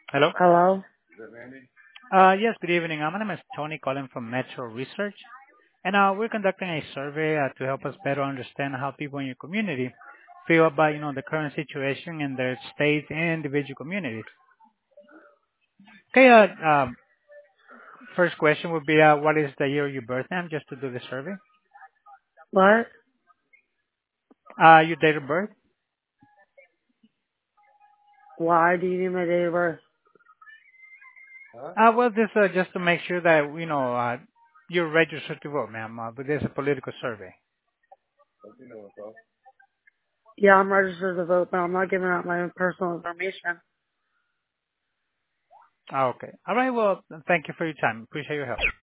Hello? Hello? Yes, good evening. My name is Tony calling from Metro Research, and we're conducting a survey to help us better understand how people in your community feel about, the current situation in their states and individual communities. Okay, first question would be, what is the year of your birth, ma'am, just to do the survey? What? Your date of birth? Why do you need my date of birth? Well, this just to make sure that, you're registered to vote, ma'am, but this is a political survey. Yeah, I'm registered to vote, but I'm not giving out my own personal information. Okay. All right, well, thank you for your time. Appreciate your help.